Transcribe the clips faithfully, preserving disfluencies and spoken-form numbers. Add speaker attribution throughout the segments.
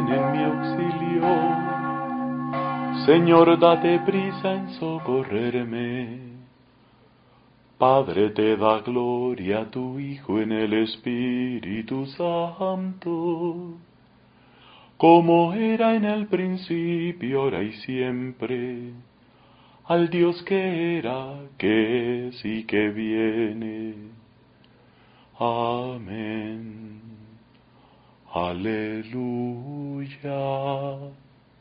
Speaker 1: ven en mi auxilio. Señor, date prisa en socorrerme. Padre, te da gloria a tu Hijo en el Espíritu Santo, como era en el principio, ahora y siempre, al Dios que era, que es y que viene. Amén. Aleluya.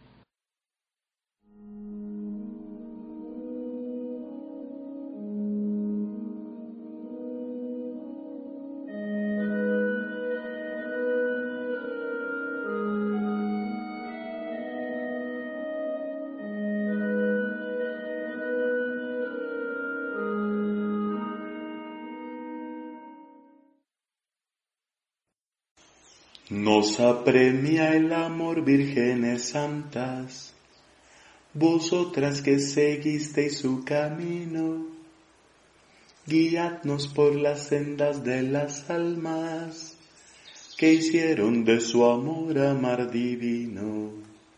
Speaker 1: Nos apremia el amor, vírgenes santas, vosotras que seguisteis su camino, guiadnos por las sendas de las almas, que hicieron de su amor amar divino.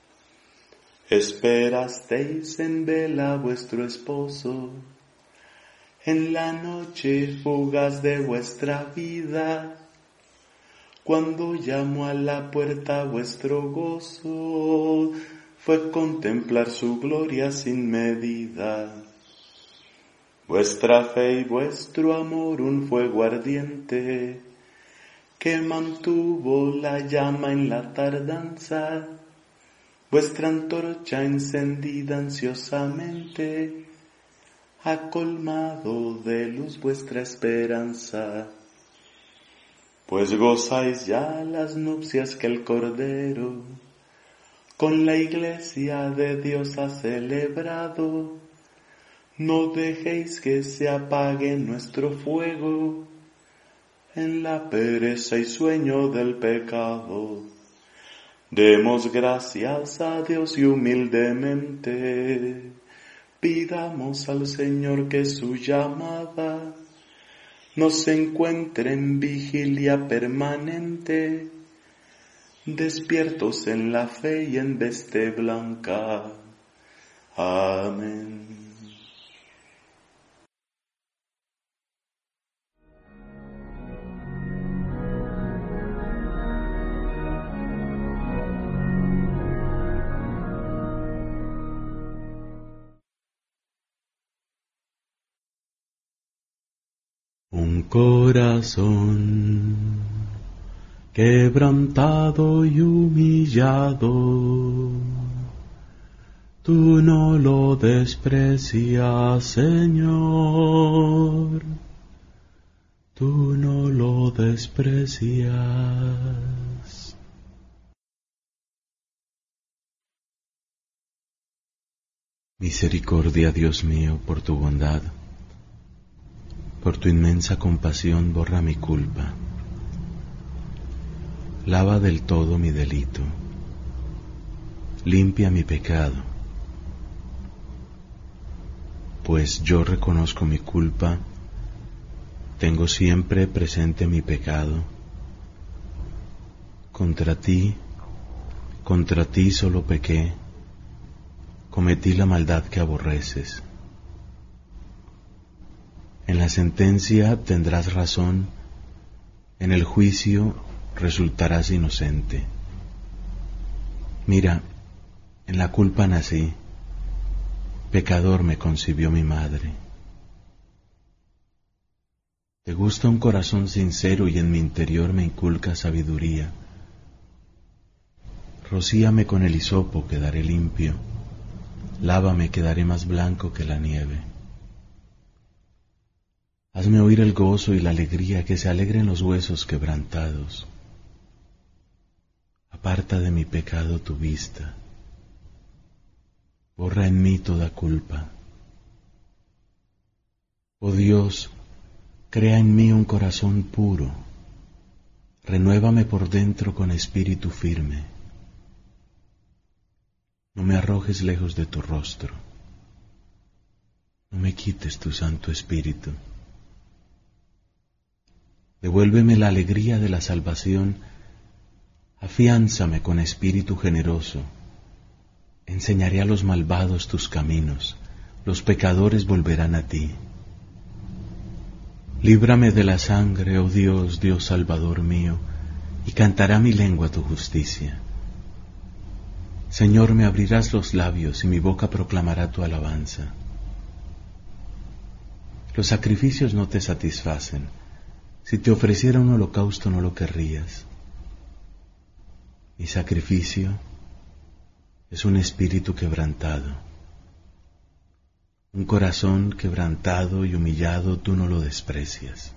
Speaker 1: Esperasteis en vela a vuestro esposo, en la noche fugaz de vuestra vida, cuando llamó a la puerta vuestro gozo, fue contemplar su gloria sin medida. Vuestra fe y vuestro amor un fuego ardiente, que mantuvo la llama en la tardanza, vuestra antorcha encendida ansiosamente, ha colmado de luz vuestra esperanza. Pues gozáis ya las nupcias que el Cordero con la Iglesia de Dios ha celebrado. No dejéis que se apague nuestro fuego en la pereza y sueño del pecado. Demos gracias a Dios y humildemente pidamos al Señor que su llamada nos encuentre en vigilia permanente, despiertos en la fe y en veste blanca. Amén. Un corazón quebrantado y humillado, tú no lo desprecias, Señor, tú no lo desprecias. Misericordia, Dios mío, por tu bondad. Por tu inmensa compasión borra mi culpa, lava del todo mi delito, limpia mi pecado, pues yo reconozco mi culpa, tengo siempre presente mi pecado, contra ti, contra ti solo pequé, cometí la maldad que aborreces. En la sentencia tendrás razón, en el juicio resultarás inocente. Mira, en la culpa nací, pecador me concibió mi madre. Te gusta un corazón sincero y en mi interior me inculca sabiduría. Rocíame con el hisopo, quedaré limpio, lávame, quedaré más blanco que la nieve. Hazme oír el gozo y la alegría, que se alegren los huesos quebrantados. Aparta de mi pecado tu vista, borra en mí toda culpa. Oh Dios, crea en mí un corazón puro, renuévame por dentro con espíritu firme. No me arrojes lejos de tu rostro, no me quites tu Santo Espíritu. Devuélveme la alegría de la salvación,
Speaker 2: Afiánzame con espíritu generoso. Enseñaré a los malvados tus caminos, los pecadores volverán a ti. Líbrame de la sangre, oh Dios, Dios Salvador mío, y cantará mi lengua tu justicia. Señor, me abrirás los labios y mi boca proclamará tu alabanza. Los sacrificios no te satisfacen. Si te ofreciera un holocausto no lo querrías. Mi sacrificio es un espíritu quebrantado. Un corazón quebrantado y humillado tú no lo desprecias.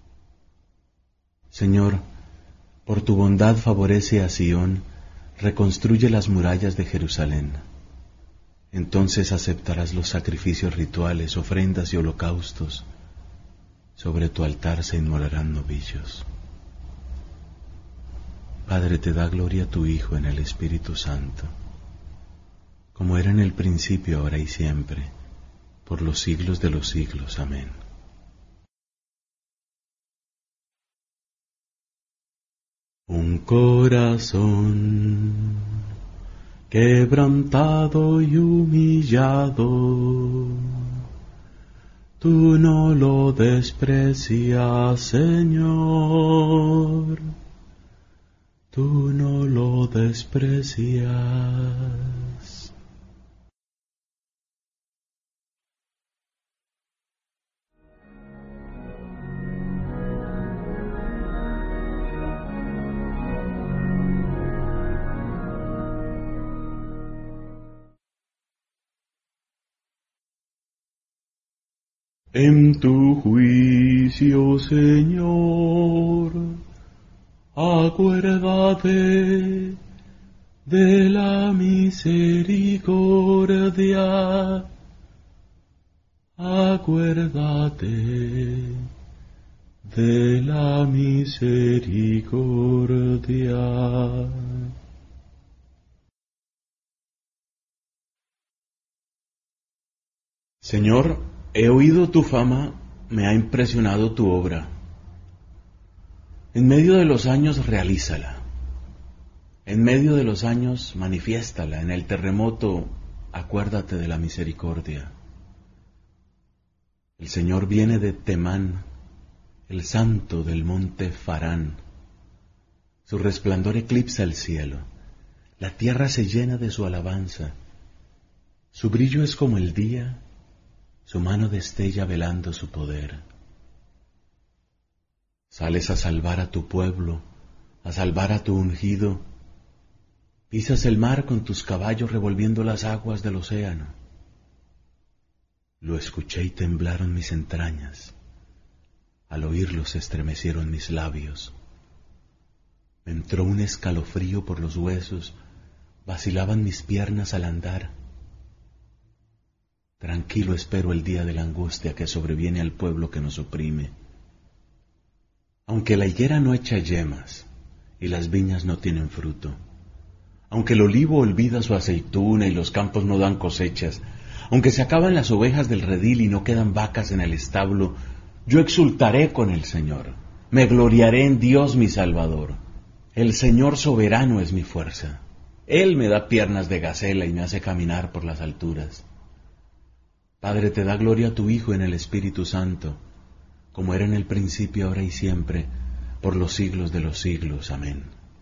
Speaker 2: Señor, por tu bondad favorece a Sión, reconstruye las murallas de Jerusalén. Entonces aceptarás los sacrificios rituales, ofrendas y holocaustos. Sobre tu altar se inmolarán novillos. Padre, te da gloria a tu Hijo en el Espíritu Santo, como era en el principio, ahora y siempre, por los siglos de los siglos. Amén. Un corazón quebrantado y humillado, tú no lo desprecias, Señor, tú no lo desprecias. En tu juicio, Señor, acuérdate de la misericordia, acuérdate de la misericordia. Señor, he oído tu fama, me ha impresionado tu obra. En medio de los años realízala. En medio de los años manifiéstala. En el terremoto acuérdate de la misericordia. El Señor viene de Temán, el santo del monte Farán. Su resplandor eclipsa el cielo. La tierra se llena de su alabanza. Su brillo es como el día. Su mano destella velando su poder. Sales a salvar a tu pueblo, a salvar a tu ungido. Pisas el mar con tus caballos revolviendo las aguas del océano. Lo escuché y temblaron mis entrañas. Al oírlo se estremecieron mis labios. Me entró un escalofrío por los huesos, vacilaban mis piernas al andar. Tranquilo espero el día de la angustia que sobreviene al pueblo que nos oprime. Aunque la higuera no echa yemas y las viñas no tienen fruto, aunque el olivo olvida su aceituna y los campos no dan cosechas, aunque se acaban las ovejas del redil y no quedan vacas en el establo, yo exultaré con el Señor, me gloriaré en Dios mi Salvador. El Señor soberano es mi fuerza. Él me da piernas de gacela y me hace caminar por las alturas. Padre, te da gloria a tu Hijo en el Espíritu Santo, como era en el principio, ahora y siempre, por los siglos de los siglos. Amén.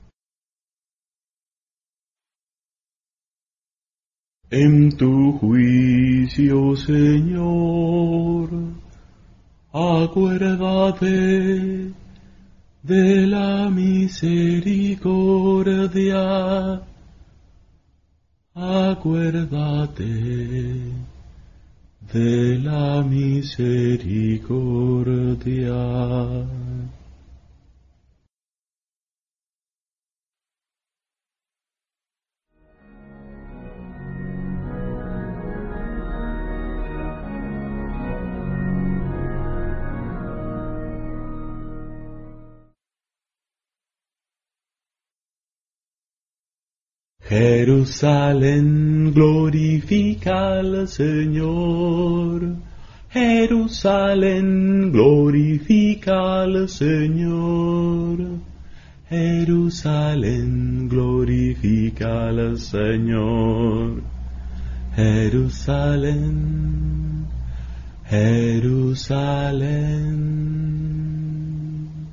Speaker 2: En tu juicio, Señor, acuérdate de la misericordia, acuérdate de la misericordia. Jerusalén, glorifica al Señor. Jerusalén, glorifica al Señor. Jerusalén, glorifica al Señor. Jerusalén, Jerusalén.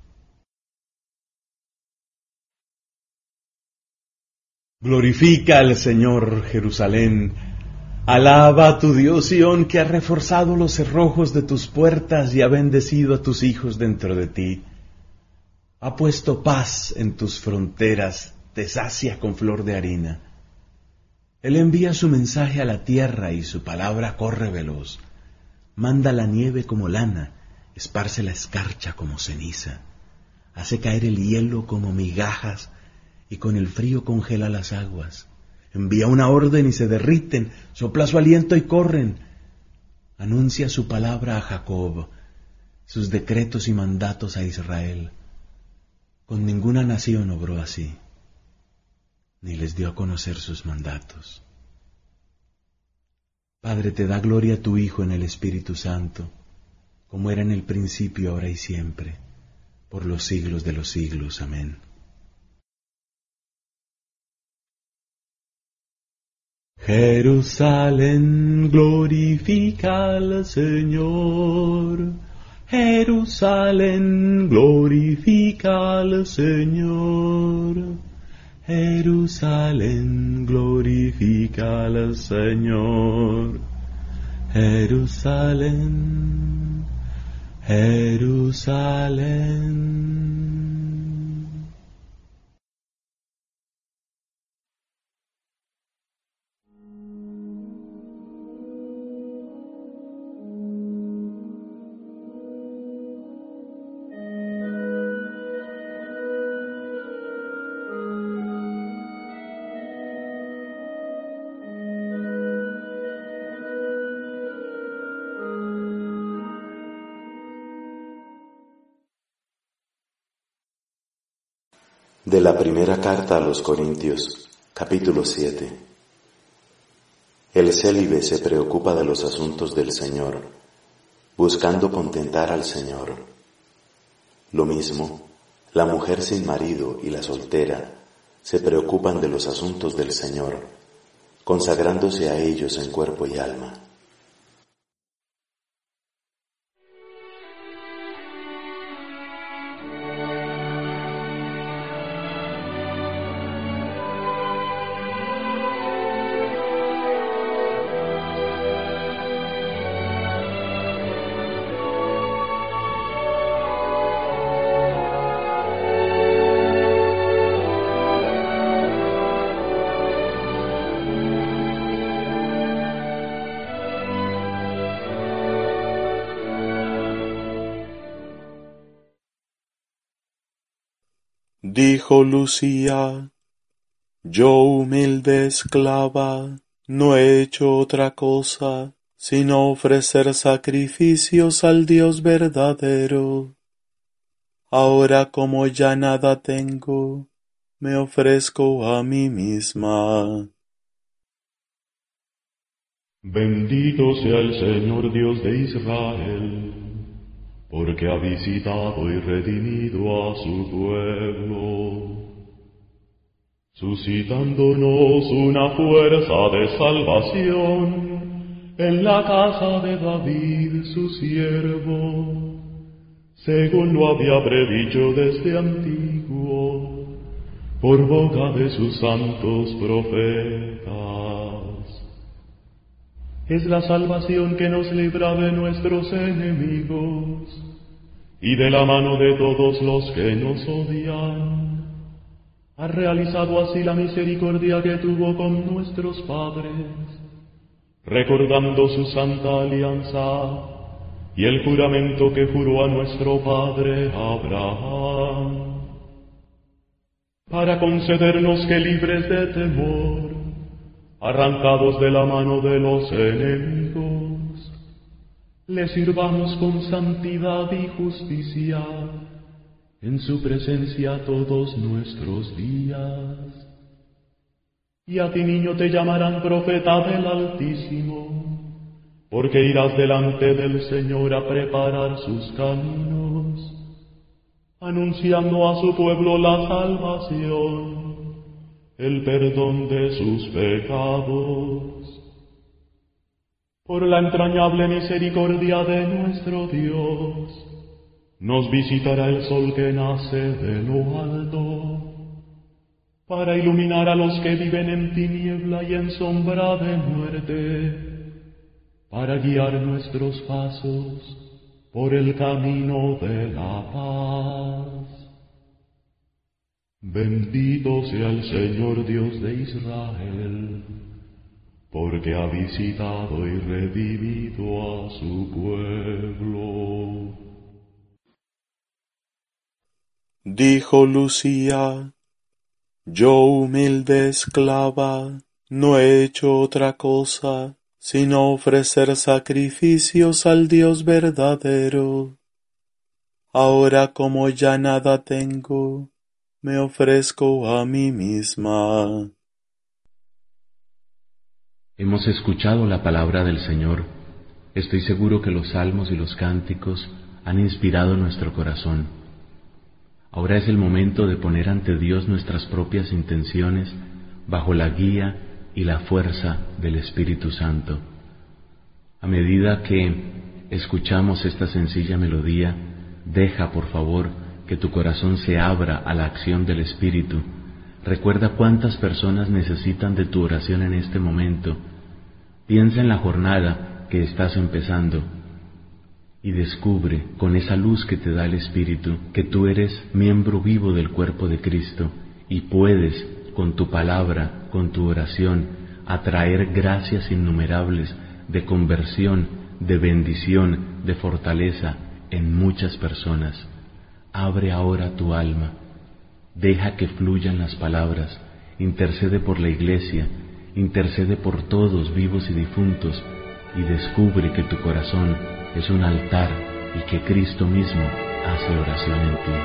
Speaker 2: Glorifica al Señor, Jerusalén. Alaba a tu Dios, Sión, que ha reforzado los cerrojos de tus puertas y ha bendecido a tus hijos dentro de ti. Ha puesto paz en tus fronteras, te sacia con flor de harina. Él envía su mensaje a la tierra y su palabra corre veloz. Manda la nieve como lana, esparce la escarcha como ceniza. Hace caer el hielo como migajas y con el frío congela las aguas. Envía una orden y se derriten, sopla su aliento y corren. Anuncia su palabra a Jacob, sus decretos y mandatos a Israel. Con ninguna nación obró así, ni les dio a conocer sus mandatos. Padre, te da gloria a tu Hijo en el Espíritu Santo, como era en el principio, ahora y siempre, por los siglos de los siglos. Amén. Jerusalén, glorifica al Señor. Jerusalén, glorifica al Señor. Jerusalén, glorifica al Señor. Jerusalén, Jerusalén.
Speaker 3: De la primera carta a los Corintios, capítulo siete. El célibe se preocupa de los asuntos del Señor, buscando contentar al Señor. Lo mismo, la mujer sin marido y la soltera se preocupan de los asuntos del Señor, consagrándose a ellos en cuerpo y alma.
Speaker 1: Dijo Lucía, yo humilde esclava, no he hecho otra cosa, sino ofrecer sacrificios al Dios verdadero. Ahora como ya nada tengo, me ofrezco a mí misma.
Speaker 4: Bendito sea el Señor Dios de Israel, porque ha visitado y redimido a su pueblo, suscitándonos una fuerza de salvación en la casa de David su siervo, según lo había predicho desde antiguo, por boca de sus santos profetas. Es la salvación que nos libra de nuestros enemigos y de la mano de todos los que nos odian. Ha realizado así la misericordia que tuvo con nuestros padres, recordando su santa alianza y el juramento que juró a nuestro padre Abraham, para concedernos que libres de temor, arrancados de la mano de los enemigos, le sirvamos con santidad y justicia en su presencia todos nuestros días. Y a ti, niño, te llamarán profeta del Altísimo, porque irás delante del Señor a preparar sus caminos, anunciando a su pueblo la salvación, el perdón de sus pecados. Por la entrañable misericordia de nuestro Dios, nos visitará el sol que nace de lo alto, para iluminar a los que viven en tiniebla y en sombra de muerte, para guiar nuestros pasos por el camino de la paz. Bendito sea el Señor Dios de Israel, porque ha visitado y redimido a su pueblo.
Speaker 1: Dijo Lucía: yo, humilde esclava, no he hecho otra cosa sino ofrecer sacrificios al Dios verdadero. Ahora, como ya nada tengo, me ofrezco a mí misma.
Speaker 2: Hemos escuchado la palabra del Señor. Estoy seguro que los salmos y los cánticos han inspirado nuestro corazón. Ahora es el momento de poner ante Dios nuestras propias intenciones bajo la guía y la fuerza del Espíritu Santo. A medida que escuchamos esta sencilla melodía, deja, por favor, que tu corazón se abra a la acción del Espíritu. Recuerda cuántas personas necesitan de tu oración en este momento. Piensa en la jornada que estás empezando y descubre con esa luz que te da el Espíritu que tú eres miembro vivo del cuerpo de Cristo y puedes, con tu palabra, con tu oración, atraer gracias innumerables de conversión, de bendición, de fortaleza en muchas personas. Abre ahora tu alma, deja que fluyan las palabras, intercede por la Iglesia, intercede por todos vivos y difuntos y descubre que tu corazón es un altar y que Cristo mismo hace oración en ti.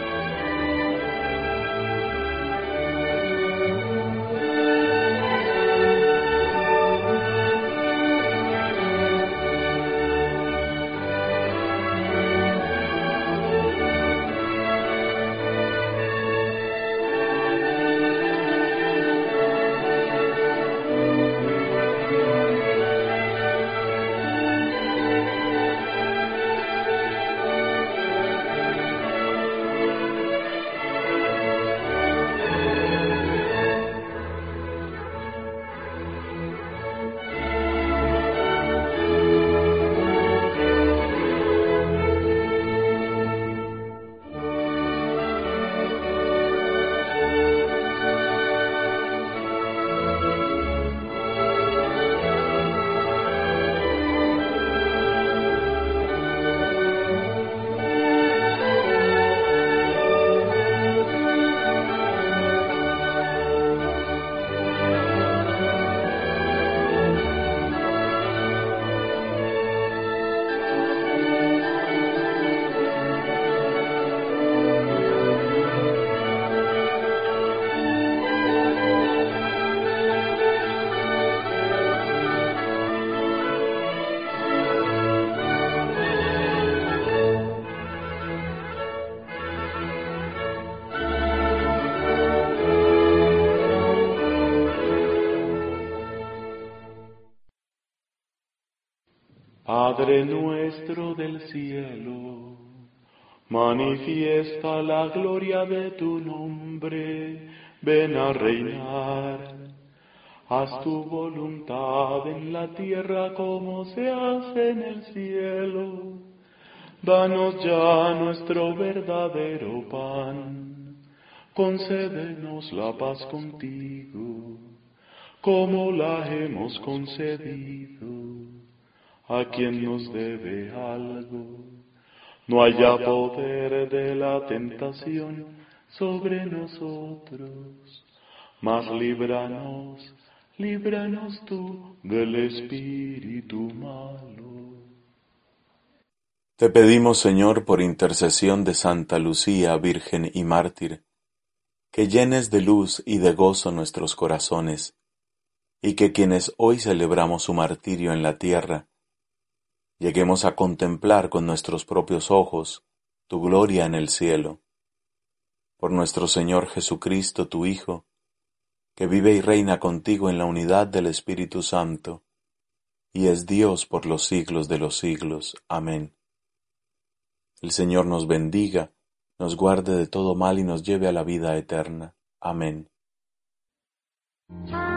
Speaker 1: Padre nuestro del cielo, manifiesta la gloria de tu nombre, ven a reinar. Haz tu voluntad en la tierra como se hace en el cielo. Danos ya nuestro verdadero pan, concédenos la paz contigo, como la hemos concedido a quien nos debe algo. No haya poder de la tentación sobre nosotros, mas líbranos, líbranos tú del espíritu malo.
Speaker 3: Te pedimos, Señor, por intercesión de Santa Lucía, Virgen y Mártir, que llenes de luz y de gozo nuestros corazones, y que quienes hoy celebramos su martirio en la tierra, lleguemos a contemplar con nuestros propios ojos tu gloria en el cielo. por nuestro Señor Jesucristo, tu Hijo, que vive y reina contigo en la unidad del Espíritu Santo, y es Dios por los siglos de los siglos. Amén. El Señor nos bendiga, nos guarde de todo mal y nos lleve a la vida eterna. Amén.